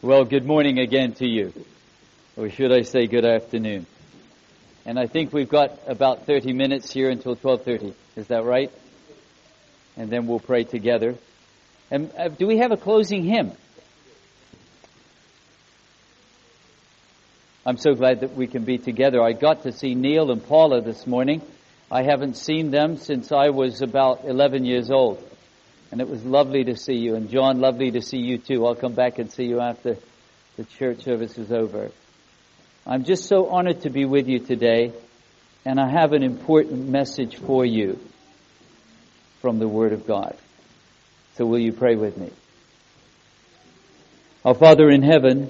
Well, good morning again to you. Or should I say good afternoon? And I think we've got about 30 minutes here until 12:30. Is that right? And then we'll pray together. And do we have a closing hymn? I'm so glad that we can be together. I got to see Neil and Paula this morning. I haven't seen them since I was about 11 years old. And it was lovely to see you. And John, lovely to see you too. I'll come back and see you after the church service is over. I'm just so honored to be with you today. And I have an important message for you from the Word of God. So will you pray with me? Our Father in heaven,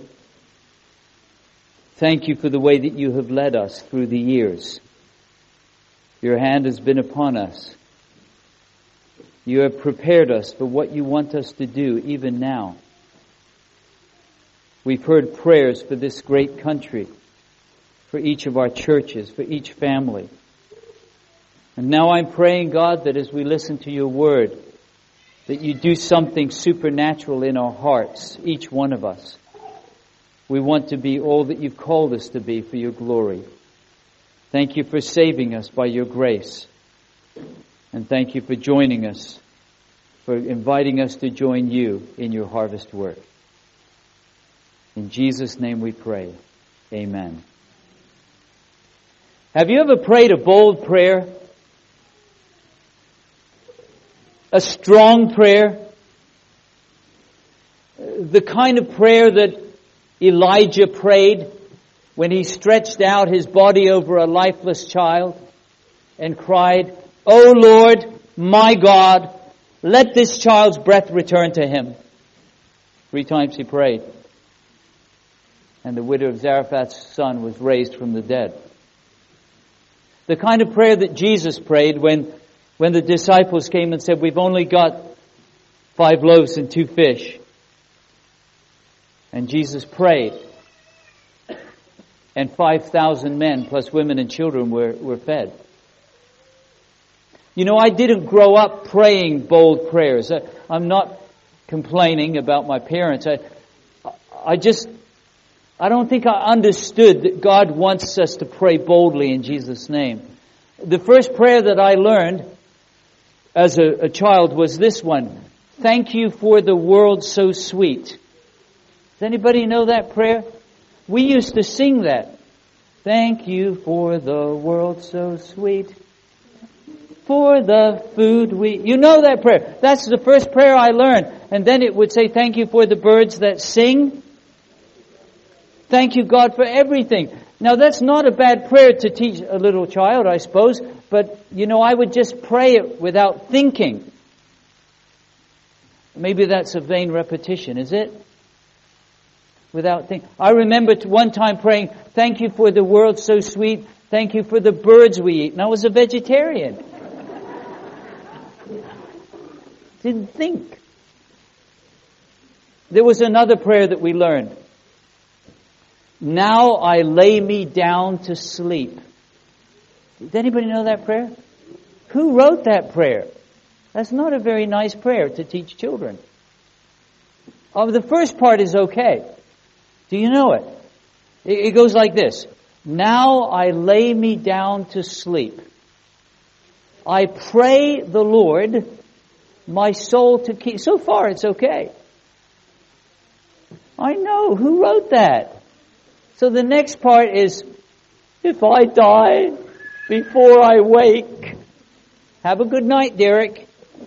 thank you for the way that you have led us through the years. Your hand has been upon us. You have prepared us for what you want us to do even now. We've heard prayers for this great country, for each of our churches, for each family. And now I'm praying, God, that as we listen to your word, that you do something supernatural in our hearts, each one of us. We want to be all that you've called us to be for your glory. Thank you for saving us by your grace. And thank you for joining us, for inviting us to join you in your harvest work. In Jesus' name we pray. Amen. Have you ever prayed a bold prayer? A strong prayer? The kind of prayer that Elijah prayed when he stretched out his body over a lifeless child and cried, "O Lord, my God, let this child's breath return to him." 3 times he prayed. And the widow of Zarephath's son was raised from the dead. The kind of prayer that Jesus prayed when the disciples came and said, "We've only got 5 loaves and 2 fish." And Jesus prayed. And 5,000 men plus women and children were fed. You know, I didn't grow up praying bold prayers. I'm not complaining about my parents. I don't think I understood that God wants us to pray boldly in Jesus' name. The first prayer that I learned as a child was this one: "Thank you for the world so sweet." Does anybody know that prayer? We used to sing that. "Thank you for the world so sweet, for the food we..." You know that prayer. That's the first prayer I learned. And then it would say, "Thank you for the birds that sing. Thank you, God, for everything." Now, that's not a bad prayer to teach a little child, I suppose. But, you know, I would just pray it without thinking. Maybe that's a vain repetition, is it? Without thinking. I remember one time praying, "Thank you for the world so sweet. Thank you for the birds we eat." And I was a vegetarian. Didn't think. There was another prayer that we learned. "Now I lay me down to sleep." Does anybody know that prayer? Who wrote that prayer? That's not a very nice prayer to teach children. The first part is okay. Do you know it? It goes like this: "Now I lay me down to sleep. I pray the Lord my soul to keep." So far it's okay. I know. Who wrote that? So the next part is, "If I die before I wake..." Have a good night, Derek.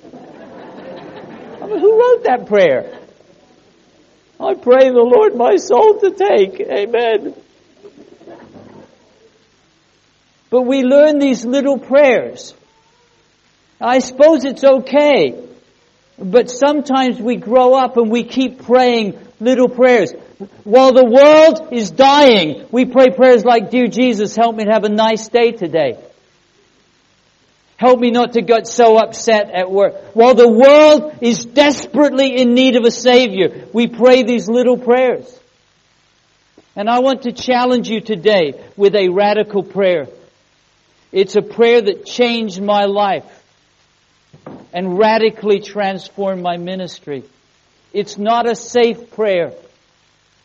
Who wrote that prayer? "I pray the Lord my soul to take." Amen. But we learn these little prayers. I suppose it's okay. But sometimes we grow up and we keep praying little prayers. While the world is dying, we pray prayers like, "Dear Jesus, help me to have a nice day today. Help me not to get so upset at work." While the world is desperately in need of a Savior, we pray these little prayers. And I want to challenge you today with a radical prayer. It's a prayer that changed my life and radically transformed my ministry. It's not a safe prayer.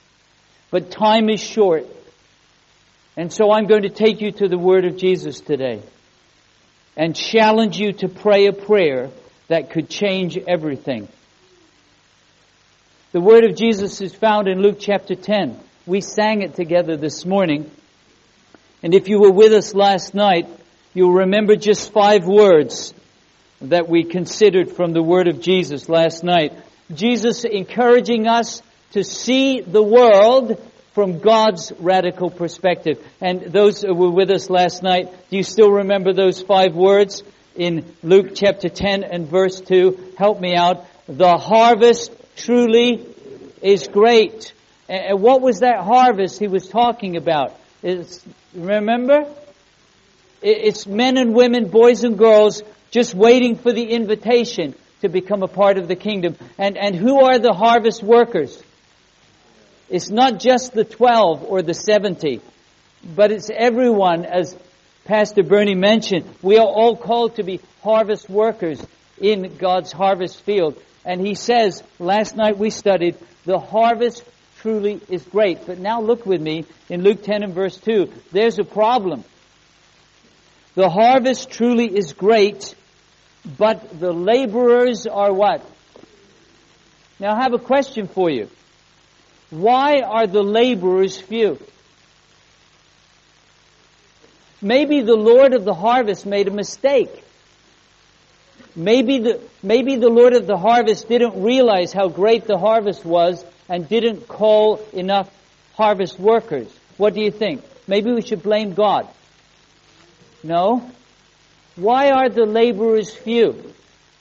But time is short. And so I'm going to take you to the Word of Jesus today and challenge you to pray a prayer that could change everything. The Word of Jesus is found in Luke chapter 10. We sang it together this morning. And if you were with us last night, you'll remember just 5 words that we considered from the Word of Jesus last night. Jesus encouraging us to see the world from God's radical perspective. And those who were with us last night, do you still remember those 5 words in Luke chapter 10 and verse 2? Help me out. The harvest truly is great. And what was that harvest he was talking about? Remember? It's men and women, boys and girls, just waiting for the invitation to become a part of the kingdom. And who are the harvest workers? It's not just the 12 or the 70, but it's everyone, as Pastor Bernie mentioned. We are all called to be harvest workers in God's harvest field. And he says, last night we studied, the harvest truly is great. But now look with me in Luke 10 and verse 2. There's a problem. The harvest truly is great, but the laborers are what? Now I have a question for you. Why are the laborers few? Maybe the Lord of the harvest made a mistake. Maybe the Lord of the harvest didn't realize how great the harvest was and didn't call enough harvest workers. What do you think? Maybe we should blame God. No? Why are the laborers few?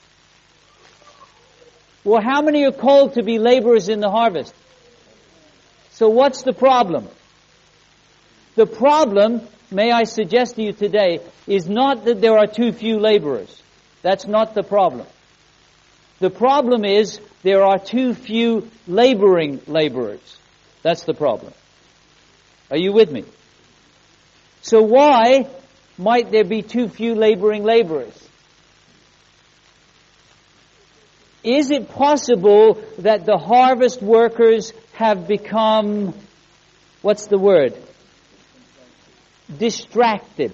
Well, how many are called to be laborers in the harvest? So what's the problem? The problem, may I suggest to you today, is not that there are too few laborers. That's not the problem. The problem is there are too few laboring laborers. That's the problem. Are you with me? So why might there be too few laboring laborers? Is it possible that the harvest workers have become, what's the word? Distracted.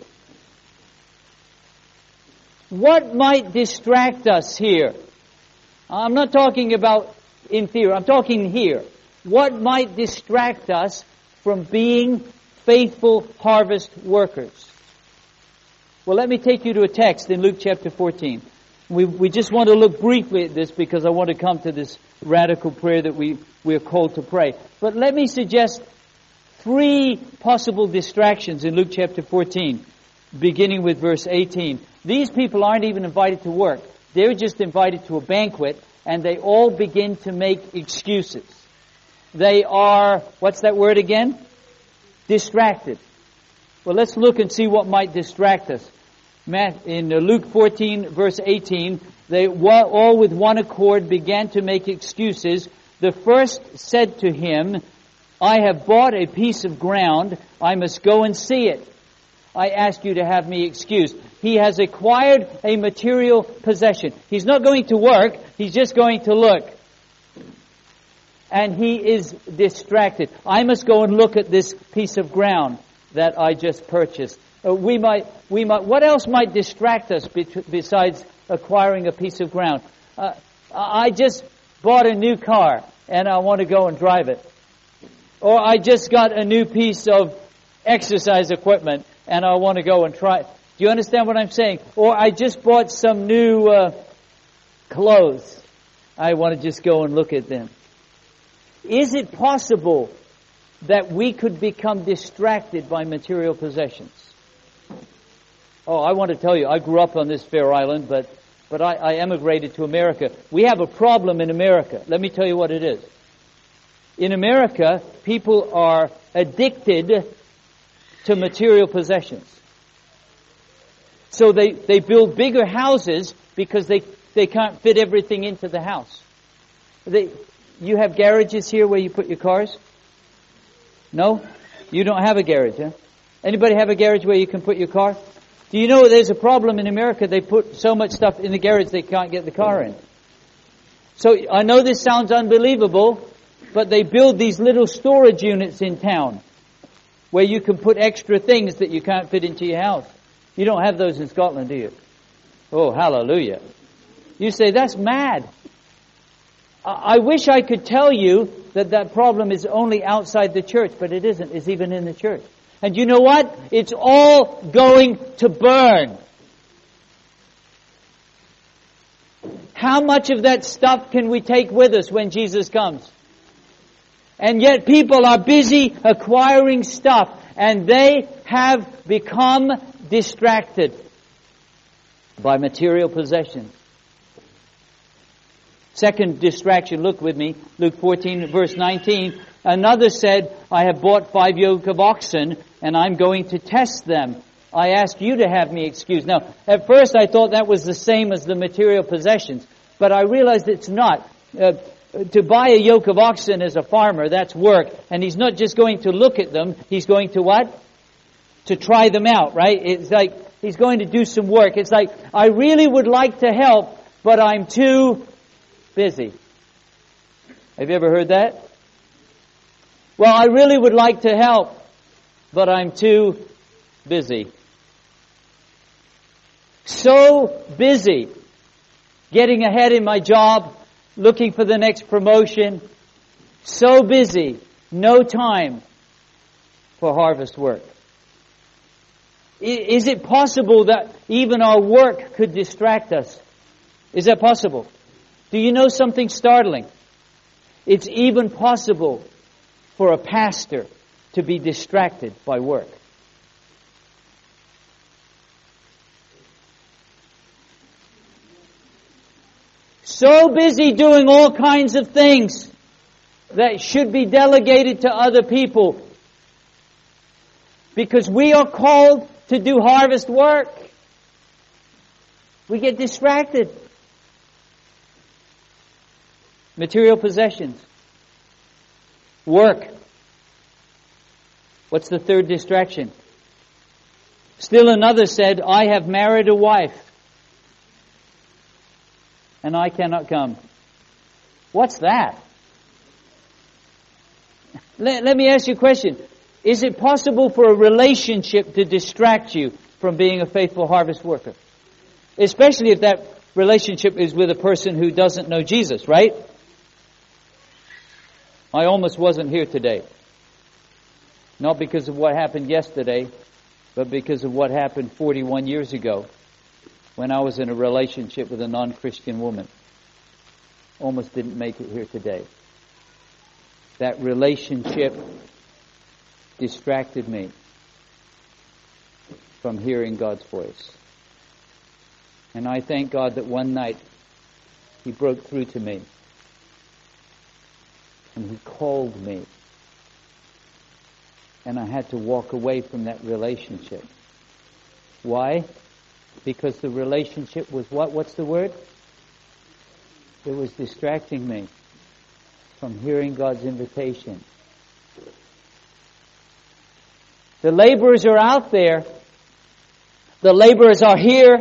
What might distract us here? I'm not talking about in theory, I'm talking here. What might distract us from being faithful harvest workers? Well, let me take you to a text in Luke chapter 14. We just want to look briefly at this because I want to come to this radical prayer that we are called to pray. But let me suggest 3 possible distractions in Luke chapter 14, beginning with verse 18. These people aren't even invited to work. They're just invited to a banquet, and they all begin to make excuses. They are, what's that word again? Distracted. Well, let's look and see what might distract us. In Luke 14, verse 18, they all with one accord began to make excuses. The first said to him, I have bought a piece of ground. I must go and see it. I ask you to have me excused. He has acquired a material possession. He's not going to work. He's just going to look. And he is distracted. I must go and look at this piece of ground that I just purchased. What else might distract us besides acquiring a piece of ground? I just bought a new car and I want to go and drive it. Or I just got a new piece of exercise equipment and I want to go and try it. Do you understand what I'm saying? Or I just bought some new clothes. I want to just go and look at them. Is it possible that we could become distracted by material possessions? Oh, I want to tell you, I grew up on this fair island, but I emigrated to America. We have a problem in America. Let me tell you what it is. In America, people are addicted to material possessions. So they build bigger houses because they can't fit everything into the house. You have garages here where you put your cars? No? You don't have a garage, huh? Anybody have a garage where you can put your car? Do you know there's a problem in America? They put so much stuff in the garage they can't get the car in. So I know this sounds unbelievable, but they build these little storage units in town where you can put extra things that you can't fit into your house. You don't have those in Scotland, do you? Oh, hallelujah. You say, that's mad. I wish I could tell you that problem is only outside the church, but it isn't. It's even in the church. And you know what? It's all going to burn. How much of that stuff can we take with us when Jesus comes? And yet people are busy acquiring stuff, and they have become distracted by material possessions. Second distraction, look with me, Luke 14, verse 19. Another said, I have bought 5 yoke of oxen, and I'm going to test them. I ask you to have me excused. Now, at first I thought that was the same as the material possessions, but I realized it's not. To buy a yoke of oxen as a farmer, that's work. And he's not just going to look at them, he's going to what? To try them out, right? It's like he's going to do some work. It's like, I really would like to help, but I'm too busy. Have you ever heard that? Well, I really would like to help, but I'm too busy. So busy getting ahead in my job, looking for the next promotion. So busy, no time for harvest work. Is it possible that even our work could distract us? Is that possible? Do you know something startling? It's even possible for a pastor to be distracted by work. So busy doing all kinds of things that should be delegated to other people. Because we are called to do harvest work. We get distracted. Material possessions. Work. What's the third distraction? Still another said, I have married a wife, and I cannot come. What's that? Let me ask you a question. Is it possible for a relationship to distract you from being a faithful harvest worker? Especially if that relationship is with a person who doesn't know Jesus, right? I almost wasn't here today. Not because of what happened yesterday, but because of what happened 41 years ago when I was in a relationship with a non-Christian woman. Almost didn't make it here today. That relationship distracted me from hearing God's voice. And I thank God that one night He broke through to me. And He called me. And I had to walk away from that relationship. Why? Because the relationship was what? What's the word? It was distracting me from hearing God's invitation. The laborers are out there. The laborers are here.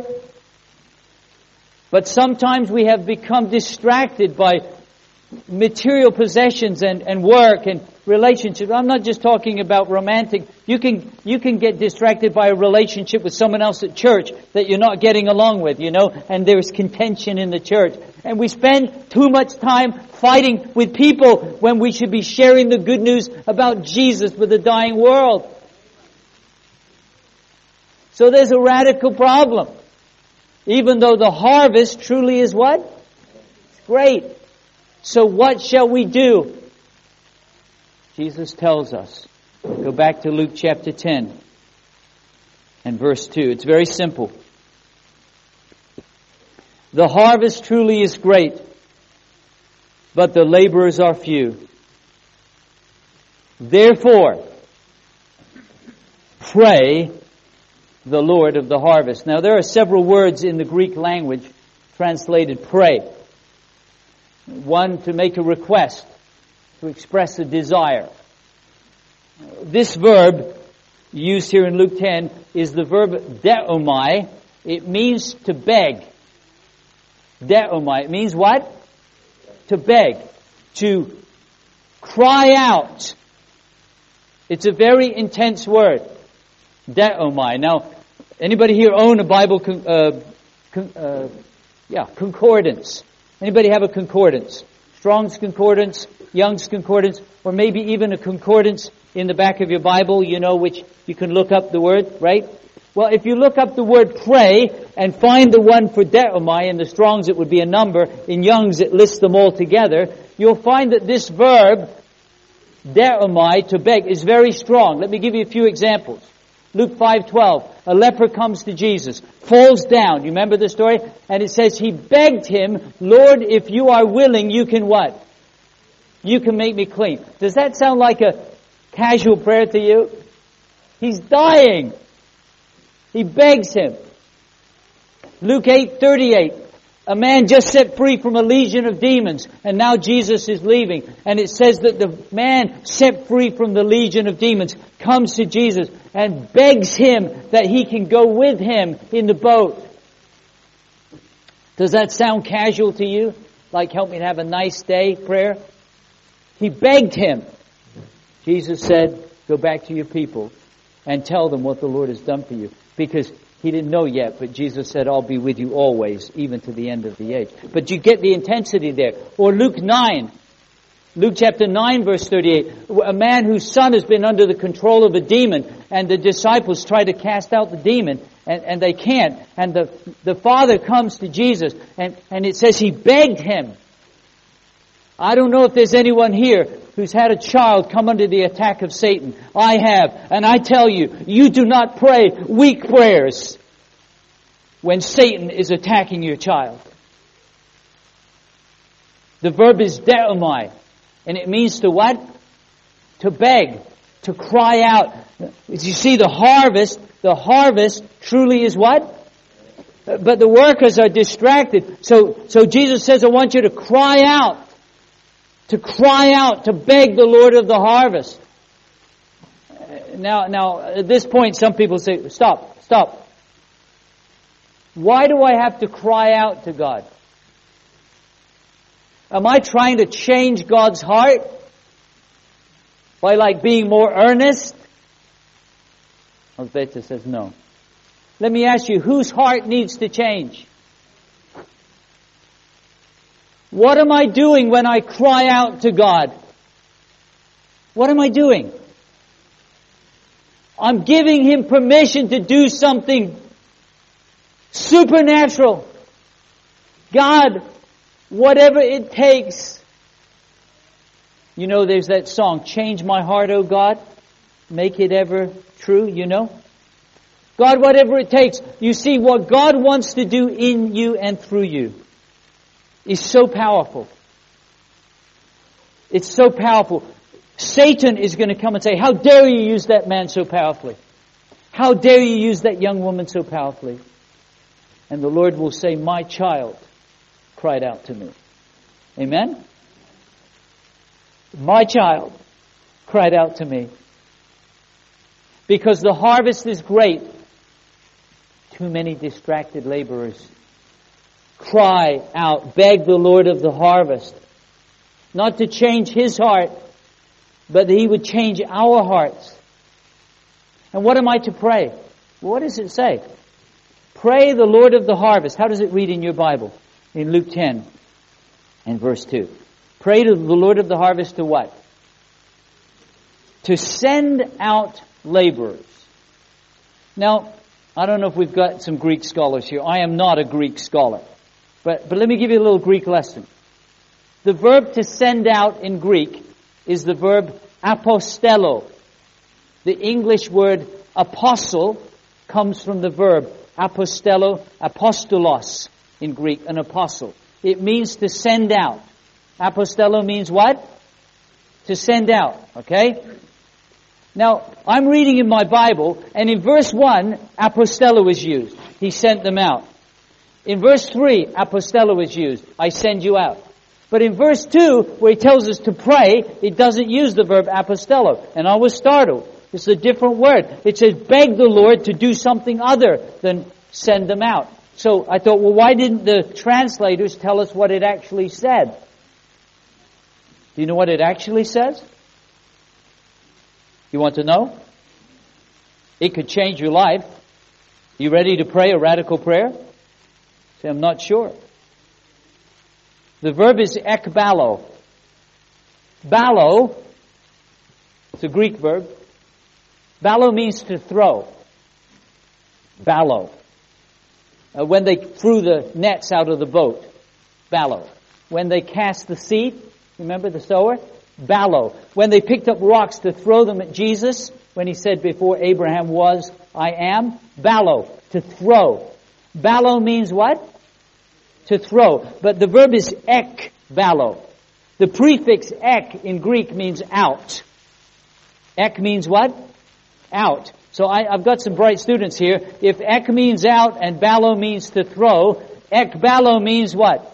But sometimes we have become distracted by material possessions and work and relationships. I'm not just talking about romantic. You can get distracted by a relationship with someone else at church that you're not getting along with, and there's contention in the church. And we spend too much time fighting with people when we should be sharing the good news about Jesus with the dying world. So there's a radical problem. Even though the harvest truly is what? It's great. So what shall we do? Jesus tells us. Go back to Luke chapter 10 and verse 2. It's very simple. The harvest truly is great, but the laborers are few. Therefore, pray the Lord of the harvest. Now there are several words in the Greek language translated pray. One, to make a request, to express a desire. This verb used here in Luke 10 is the verb deomai. It means to beg. Deomai. It means what? To beg. To Cry out. It's a very intense word. Deomai. Now, anybody here own a Bible concordance? Anybody have a concordance? Strong's Concordance, Young's Concordance, or maybe even a concordance in the back of your Bible, which you can look up the word, right? Well, if you look up the word pray and find the one for deomai, in the Strong's it would be a number, in Young's it lists them all together, you'll find that this verb, deomai, to beg, is very strong. Let me give you a few examples. Luke 5:12, a leper comes to Jesus, falls down. You remember the story? And it says he begged him, Lord, if you are willing, you can what? You can make me clean. Does that sound like a casual prayer to you? He's dying. He begs him. Luke 8:38, a man just set free from a legion of demons, and now Jesus is leaving. And it says that the man set free from the legion of demons comes to Jesus and begs him that he can go with him in the boat. Does that sound casual to you? Like help me to have a nice day prayer? He begged him. Jesus said, go back to your people and tell them what the Lord has done for you. Because he didn't know yet, but Jesus said, I'll be with you always, even to the end of the age. But you get the intensity there. Or Luke chapter 9, verse 38. A man whose son has been under the control of a demon, and the disciples try to cast out the demon, and they can't. And the father comes to Jesus, and it says he begged him. I don't know if there's anyone here who's had a child come under the attack of Satan. I have. And I tell you, you do not pray weak prayers when Satan is attacking your child. The verb is deomai. And it means to what? To beg. To cry out. As you see, the harvest truly is what? But the workers are distracted. So Jesus says, I want you to cry out. To cry out, to beg the Lord of the harvest. Now, at this point, some people say, stop. Why do I have to cry out to God? Am I trying to change God's heart? By being more earnest? Alberta says no. Let me ask you, whose heart needs to change? What am I doing when I cry out to God? What am I doing? I'm giving Him permission to do something supernatural. God, whatever it takes. You know, there's that song, Change My Heart, O God, Make It Ever True, God, whatever it takes. You see, what God wants to do in you and through you is so powerful. It's so powerful. Satan is going to come and say, how dare you use that man so powerfully? How dare you use that young woman so powerfully? And the Lord will say, my child cried out to me. Amen? My child cried out to me. Because the harvest is great. Too many distracted laborers. Cry out, beg the Lord of the harvest, not to change His heart, but that He would change our hearts. And what am I to pray? Well, what does it say? Pray the Lord of the harvest. How does it read in your Bible? In Luke 10 and verse 2. Pray to the Lord of the harvest to what? To send out laborers. Now, I don't know if we've got some Greek scholars here. I am not a Greek scholar. But let me give you a little Greek lesson. The verb to send out in Greek is the verb apostello. The English word apostle comes from the verb apostello, apostolos in Greek, an apostle. It means to send out. Apostello means what? To send out, okay? Now, I'm reading in my Bible, and in verse 1, apostello is used. He sent them out. In verse 3, apostello is used. I send you out. But in verse 2, where he tells us to pray, it doesn't use the verb apostello. And I was startled. It's a different word. It says, beg the Lord to do something other than send them out. So I thought, well, why didn't the translators tell us what it actually said? Do you know what it actually says? You want to know? It could change your life. You ready to pray a radical prayer? Say, I'm not sure. The verb is ekbalo. Balo, it's a Greek verb. Balo means to throw. Balo. When they threw the nets out of the boat. Balo. When they cast the seed, remember the sower? Balo. When they picked up rocks to throw them at Jesus, when he said, before Abraham was, I am. Balo, to throw. Balo means what? To throw. But the verb is ek balo. The prefix ek in Greek means out. Ek means what? Out. So I've got some bright students here. If ek means out and balo means to throw, ek balo means what?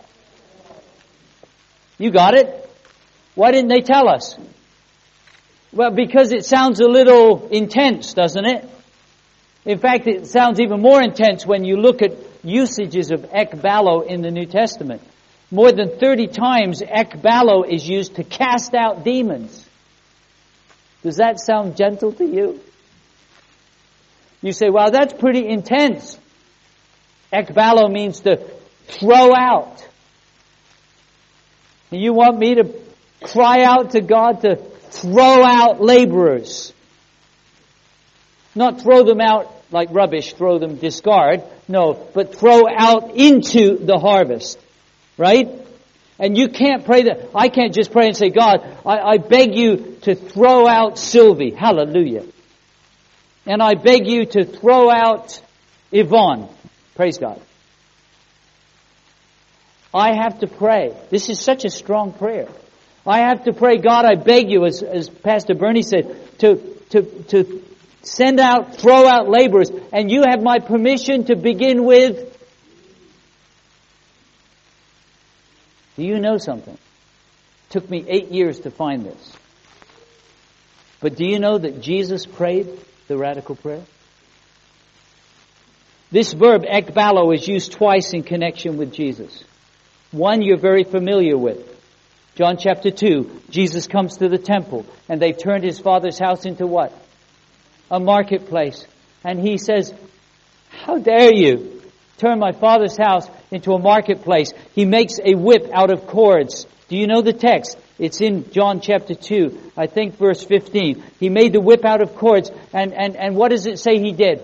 You got it? Why didn't they tell us? Well, because it sounds a little intense, doesn't it? In fact, it sounds even more intense when you look at usages of ekbalo in the New Testament. More than 30 times ekbalo is used to cast out demons. Does that sound gentle to you? You say, well, that's pretty intense. Ekbalo means to throw out. And you want me to cry out to God to throw out laborers? Not throw them out like rubbish, throw them, discard. No, but throw out into the harvest. Right? And you can't pray that. I can't just pray and say, God, I beg you to throw out Sylvie. Hallelujah. And I beg you to throw out Yvonne. Praise God. I have to pray. This is such a strong prayer. I have to pray, God, I beg you, as Pastor Bernie said, to send out, throw out laborers. And you have my permission to begin with. Do you know something? It took me 8 years to find this. But do you know that Jesus prayed the radical prayer? This verb, ekbalo, is used twice in connection with Jesus. One you're very familiar with. John chapter 2, Jesus comes to the temple, and they've turned his father's house into what? A marketplace. And he says, how dare you turn my father's house into a marketplace? He makes a whip out of cords. Do you know the text? It's in John chapter 2, I think verse 15. He made the whip out of cords, and what does it say he did?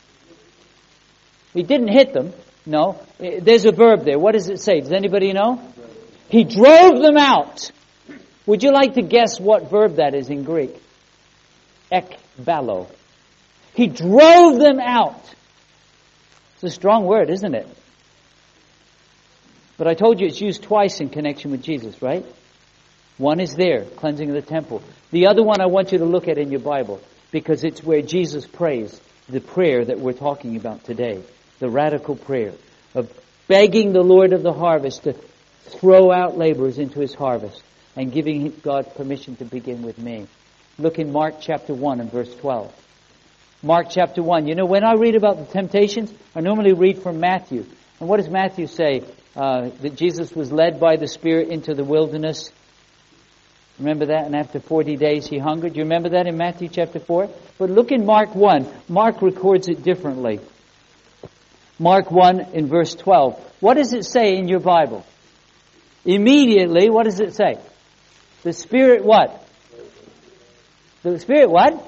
He didn't hit them. No. There's a verb there. What does it say? Does anybody know? He drove them out. Would you like to guess what verb that is in Greek? Ekbalo. He drove them out. It's a strong word, isn't it? But I told you it's used twice in connection with Jesus, right? One is there, cleansing of the temple. The other one I want you to look at in your Bible, because it's where Jesus prays the prayer that we're talking about today. The radical prayer of begging the Lord of the harvest to throw out laborers into his harvest and giving God permission to begin with me. Look in Mark chapter 1 and verse 12. Mark chapter 1. You know, when I read about the temptations, I normally read from Matthew. And what does Matthew say? That Jesus was led by the Spirit into the wilderness. Remember that? And after 40 days he hungered. You remember that in Matthew chapter 4? But look in Mark 1. Mark records it differently. Mark 1 in verse 12. What does it say in your Bible? Immediately, what does it say? The Spirit what? The Spirit what?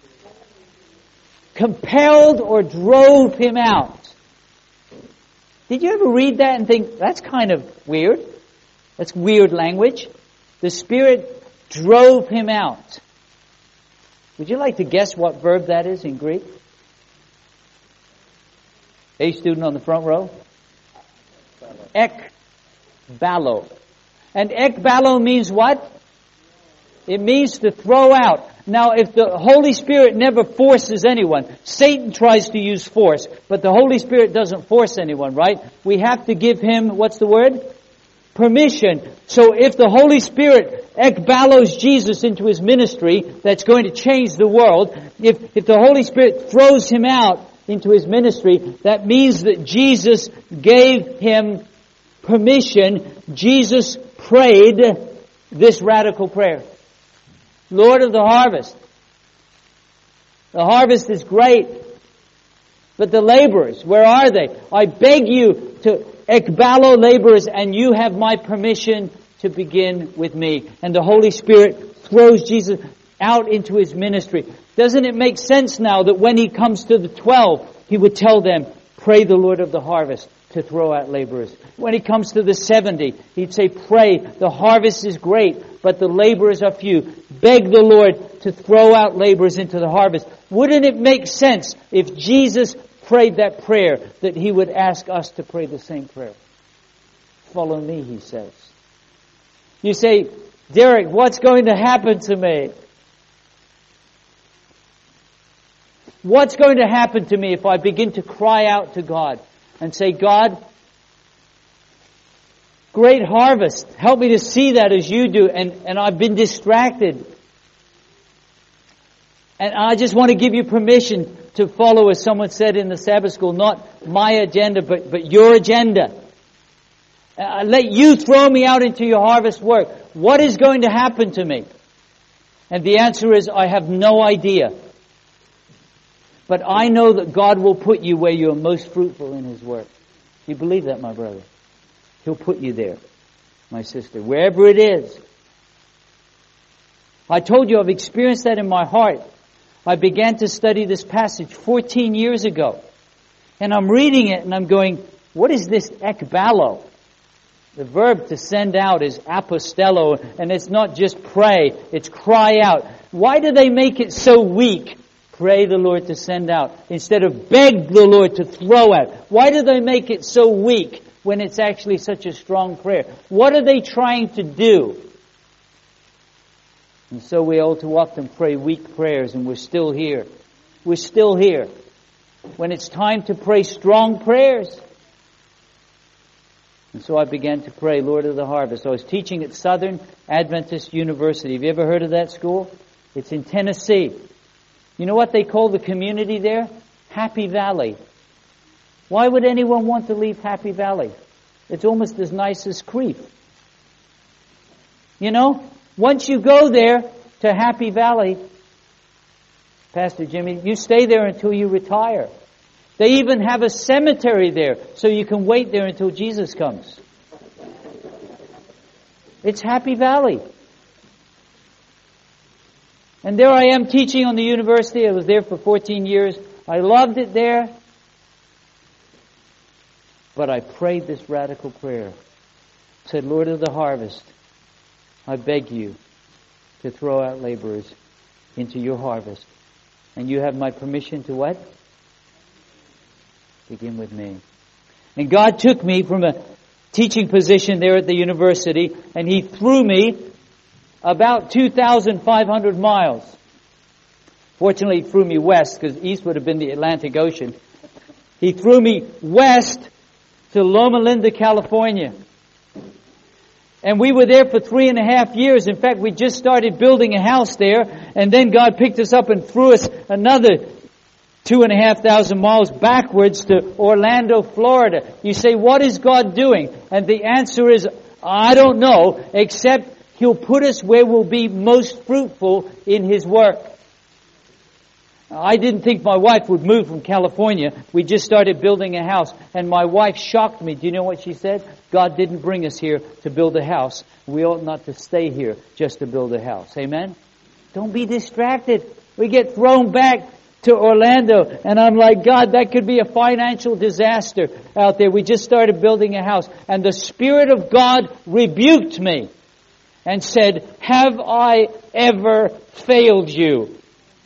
Compelled or drove him out. Did you ever read that and think, that's kind of weird? That's weird language. The Spirit drove him out. Would you like to guess what verb that is in Greek? A student on the front row? Ekbalo. And ekbalo means what? It means to throw out. Now, if the Holy Spirit never forces anyone, Satan tries to use force, but the Holy Spirit doesn't force anyone, right? We have to give him, what's the word? Permission. So if the Holy Spirit ekbalos Jesus into his ministry, that's going to change the world. If the Holy Spirit throws him out into his ministry, that means that Jesus gave him permission. Jesus prayed this radical prayer. Lord of the harvest. The harvest is great, but the laborers, where are they? I beg you to ekbalo laborers, and you have my permission to begin with me. And the Holy Spirit throws Jesus out into his ministry. Doesn't it make sense now that when he comes to the 12, he would tell them, pray the Lord of the harvest to throw out laborers. When he comes to the 70, he'd say, pray, the harvest is great, but the laborers are few. Beg the Lord to throw out laborers into the harvest. Wouldn't it make sense if Jesus prayed that prayer that he would ask us to pray the same prayer? Follow me, he says. You say, Derek, what's going to happen to me? What's going to happen to me if I begin to cry out to God and say, God, great harvest. Help me to see that as you do. And I've been distracted. And I just want to give you permission to follow, as someone said in the Sabbath school, not my agenda, but your agenda. Let you throw me out into your harvest work. What is going to happen to me? And the answer is, I have no idea. But I know that God will put you where you are most fruitful in His work. Do you believe that, my brother? He'll put you there, my sister, wherever it is. I told you I've experienced that in my heart. I began to study this passage 14 years ago. And I'm reading it and I'm going, what is this ekbalo? The verb to send out is apostello, and it's not just pray, it's cry out. Why do they make it so weak? Pray the Lord to send out, instead of beg the Lord to throw out. Why do they make it so weak when it's actually such a strong prayer? What are they trying to do? And so we all too often pray weak prayers, and we're still here. We're still here. When it's time to pray strong prayers. And so I began to pray, Lord of the harvest. I was teaching at Southern Adventist University. Have you ever heard of that school? It's in Tennessee. You know what they call the community there? Happy Valley. Why would anyone want to leave Happy Valley? It's almost as nice as Crete. You know, once you go there to Happy Valley, Pastor Jimmy, you stay there until you retire. They even have a cemetery there, so you can wait there until Jesus comes. It's Happy Valley. And there I am teaching on the university. I was there for 14 years. I loved it there. But I prayed this radical prayer. I said, Lord of the harvest, I beg you to throw out laborers into your harvest. And you have my permission to what? Begin with me. And God took me from a teaching position there at the university, and He threw me about 2,500 miles. Fortunately, He threw me west, because east would have been the Atlantic Ocean. He threw me west to Loma Linda, California. And we were there for 3.5 years. In fact, we just started building a house there, and then God picked us up and threw us another 2,500 miles backwards to Orlando, Florida. You say, what is God doing? And the answer is, I don't know, except He'll put us where we'll be most fruitful in His work. I didn't think my wife would move from California. We just started building a house, and my wife shocked me. Do you know what she said? God didn't bring us here to build a house. We ought not to stay here just to build a house. Amen? Don't be distracted. We get thrown back to Orlando, and I'm like, God, that could be a financial disaster out there. We just started building a house, and the Spirit of God rebuked me and said, have I ever failed you?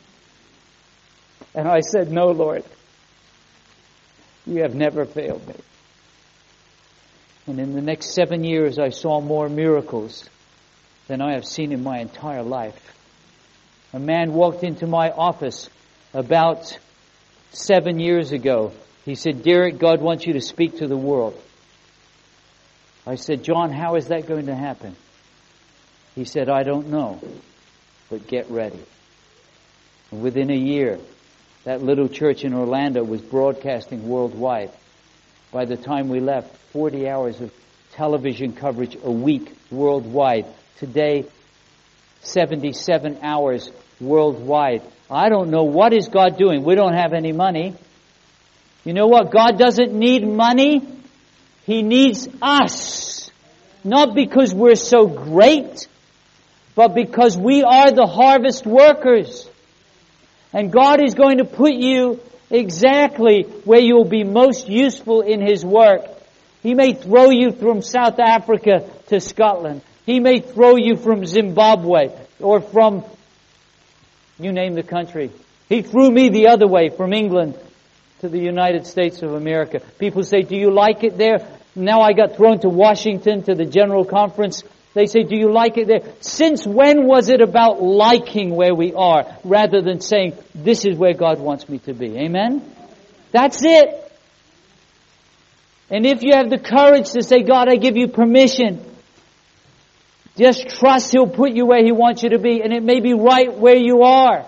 And I said, no, Lord, you have never failed me. And in the next 7 years, I saw more miracles than I have seen in my entire life. A man walked into my office about 7 years ago. He said, Derek, God wants you to speak to the world. I said, John, how is that going to happen? He said, I don't know, but get ready. And within a year, that little church in Orlando was broadcasting worldwide. By the time we left, 40 hours of television coverage a week worldwide today, 77 hours worldwide. I don't know what is God doing. We don't have any money. You know what? God doesn't need money. He needs us. Not because we're so great, but because we are the harvest workers. And God is going to put you exactly where you will be most useful in His work. He may throw you from South Africa to Scotland. He may throw you from Zimbabwe or from, you name the country. He threw me the other way, from England to the United States of America. People say, do you like it there? Now I got thrown to Washington to the General Conference. They say, do you like it there? Since when was it about liking where we are rather than saying, this is where God wants me to be? Amen? That's it. And if you have the courage to say, God, I give you permission, just trust He'll put you where He wants you to be, and it may be right where you are.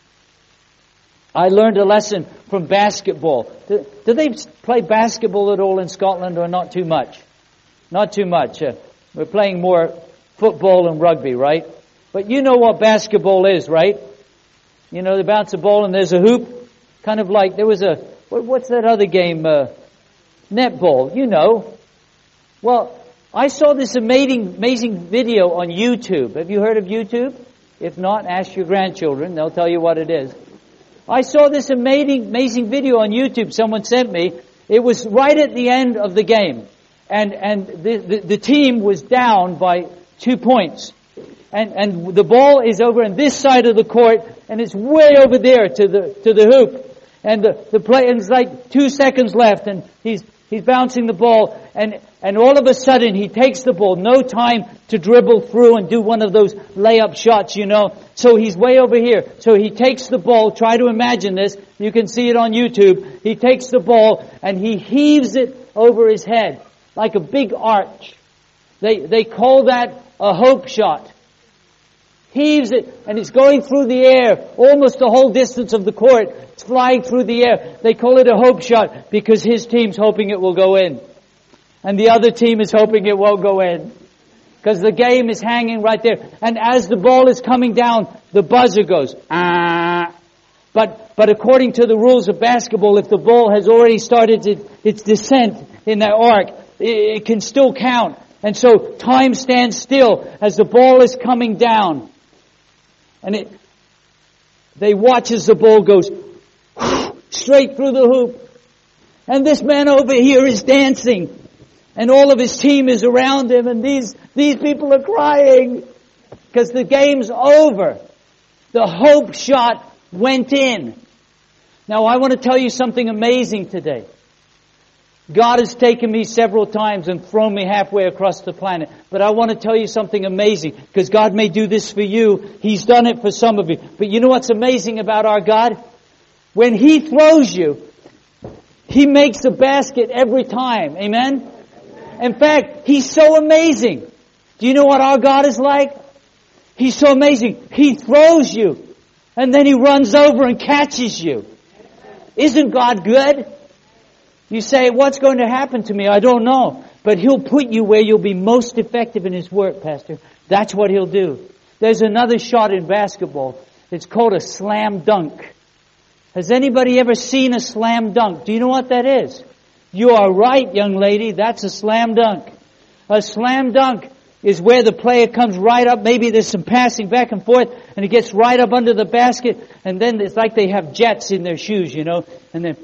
I learned a lesson from basketball. Do they play basketball at all in Scotland, or not too much? Not too much. We're playing more football and rugby, right? But you know what basketball is, right? You know, they bounce a ball and there's a hoop. Kind of like, there was a, what's that other game? Netball, you know. Well, I saw this amazing video on YouTube. Have you heard of YouTube? If not, ask your grandchildren. They'll tell you what it is. I saw this amazing video on YouTube someone sent me. It was right at the end of the game. And the team was down by 2 points. And the ball is over on this side of the court, and it's way over there to the hoop. And the play, and it's like 2 seconds left, and he's bouncing the ball, and all of a sudden he takes the ball, no time to dribble through and do one of those layup shots, you know. So he's way over here. So he takes the ball, try to imagine this, you can see it on YouTube. He takes the ball and he heaves it over his head like a big arch. They call that a hope shot. Heaves it, and it's going through the air, almost the whole distance of the court. It's flying through the air. They call it a hope shot because his team's hoping it will go in. And the other team is hoping it won't go in. Because the game is hanging right there. And as the ball is coming down, the buzzer goes, ah. But according to the rules of basketball, if the ball has already started its descent in that arc, it can still count. And so time stands still as the ball is coming down. And they watch as the ball goes straight through the hoop. And this man over here is dancing. And all of his team is around him. And these people are crying. Because the game's over. The hope shot went in. Now I want to tell you something amazing today. God has taken me several times and thrown me halfway across the planet. But I want to tell you something amazing, because God may do this for you. He's done it for some of you. But you know what's amazing about our God? When He throws you, He makes a basket every time. Amen? In fact, He's so amazing. Do you know what our God is like? He's so amazing. He throws you, and then He runs over and catches you. Isn't God good? You say, what's going to happen to me? I don't know. But He'll put you where you'll be most effective in His work, Pastor. That's what He'll do. There's another shot in basketball. It's called a slam dunk. Has anybody ever seen a slam dunk? Do you know what that is? You are right, young lady. That's a slam dunk. A slam dunk is where the player comes right up. Maybe there's some passing back and forth, and it gets right up under the basket. And then it's like they have jets in their shoes, you know. And then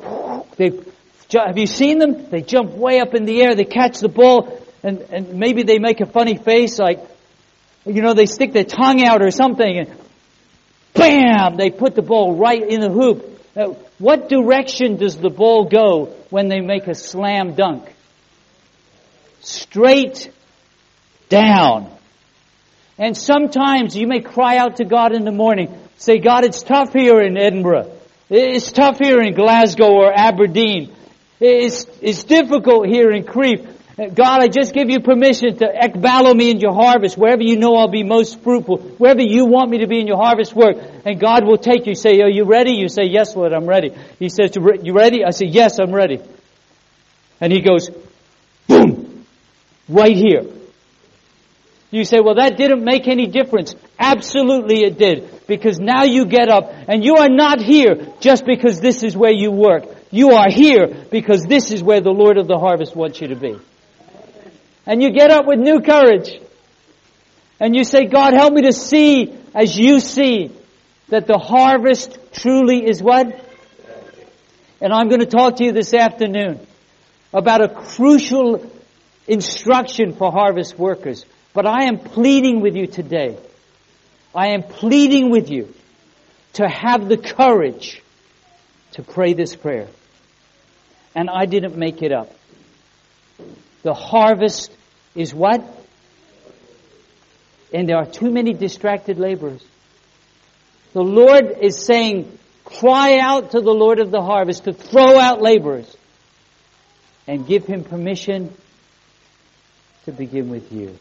have you seen them? They jump way up in the air, they catch the ball, and maybe they make a funny face like, you know, they stick their tongue out or something, and bam! They put the ball right in the hoop. Now, what direction does the ball go when they make a slam dunk? Straight down. And sometimes you may cry out to God in the morning, say, God, it's tough here in Edinburgh. It's tough here in Glasgow or Aberdeen. It's difficult here in Crete. God, I just give you permission to ekballo me in your harvest. Wherever you know I'll be most fruitful. Wherever you want me to be in your harvest work. And God will take you. Say, are you ready? You say, yes, Lord, I'm ready. He says, you ready? I say, yes, I'm ready. And He goes, boom, right here. You say, well, that didn't make any difference. Absolutely it did. Because now you get up and you are not here just because this is where you work. You are here because this is where the Lord of the harvest wants you to be. And you get up with new courage. And you say, God, help me to see as you see that the harvest truly is what? And I'm going to talk to you this afternoon about a crucial instruction for harvest workers. But I am pleading with you today. I am pleading with you to have the courage to pray this prayer. And I didn't make it up. The harvest is what? And there are too many distracted laborers. The Lord is saying, cry out to the Lord of the harvest to throw out laborers and give Him permission to begin with you.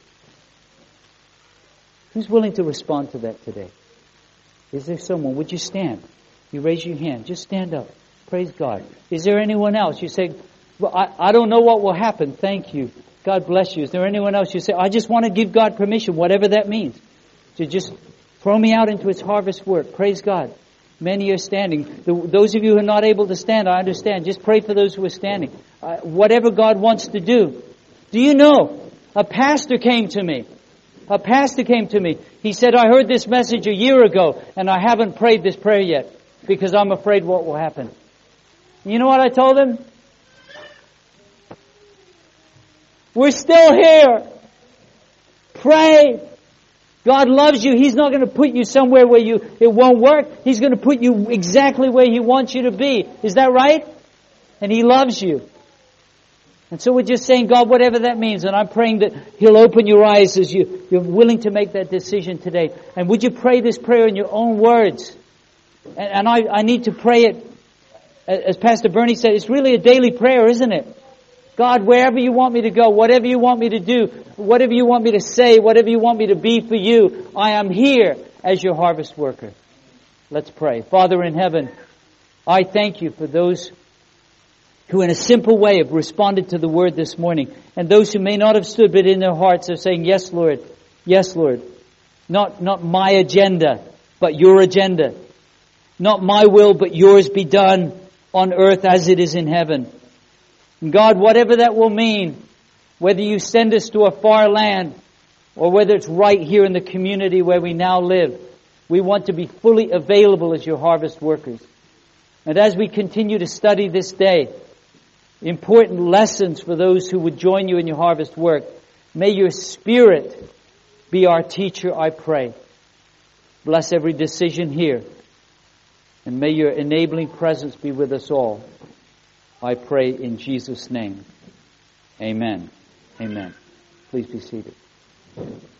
Who's willing to respond to that today? Is there someone? Would you stand? You raise your hand. Just stand up. Praise God. Is there anyone else? You say, well, I don't know what will happen. Thank you. God bless you. Is there anyone else? You say, I just want to give God permission, whatever that means, to just throw me out into His harvest work. Praise God. Many are standing. Those of you who are not able to stand, I understand. Just pray for those who are standing. Whatever God wants to do. Do you know, a pastor came to me. A pastor came to me. He said, I heard this message a year ago, and I haven't prayed this prayer yet because I'm afraid what will happen. You know what I told him? We're still here. Pray. God loves you. He's not going to put you somewhere where it won't work. He's going to put you exactly where He wants you to be. Is that right? And He loves you. And so we're just saying, God, whatever that means, and I'm praying that He'll open your eyes as you're willing to make that decision today. And would you pray this prayer in your own words? And I need to pray it, as Pastor Bernie said, it's really a daily prayer, isn't it? God, wherever you want me to go, whatever you want me to do, whatever you want me to say, whatever you want me to be for you, I am here as your harvest worker. Let's pray. Father in heaven, I thank you for those who in a simple way have responded to the word this morning, and those who may not have stood but in their hearts are saying, yes, Lord, yes, Lord. Not my agenda, but your agenda. Not my will, but yours be done on earth as it is in heaven. And God, whatever that will mean, whether you send us to a far land or whether it's right here in the community where we now live, we want to be fully available as your harvest workers. And as we continue to study this day, important lessons for those who would join you in your harvest work, may your Spirit be our teacher, I pray. Bless every decision here. And may your enabling presence be with us all. I pray in Jesus' name. Amen. Amen. Please be seated.